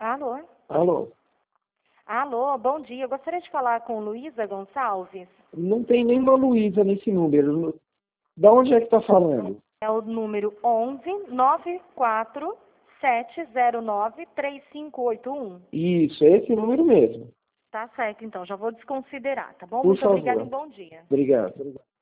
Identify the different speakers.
Speaker 1: Alô?
Speaker 2: Alô?
Speaker 1: Alô, bom dia. Eu gostaria de falar com Luísa Gonçalves.
Speaker 2: Não tem nenhuma Luísa nesse número. Da onde é que tá falando?
Speaker 1: É o número 11-94709-3581.
Speaker 2: Isso, é esse número mesmo.
Speaker 1: Tá certo, então. Já vou desconsiderar, tá bom?
Speaker 2: Por
Speaker 1: Muito obrigada e
Speaker 2: favor.
Speaker 1: bom dia.
Speaker 2: Obrigado.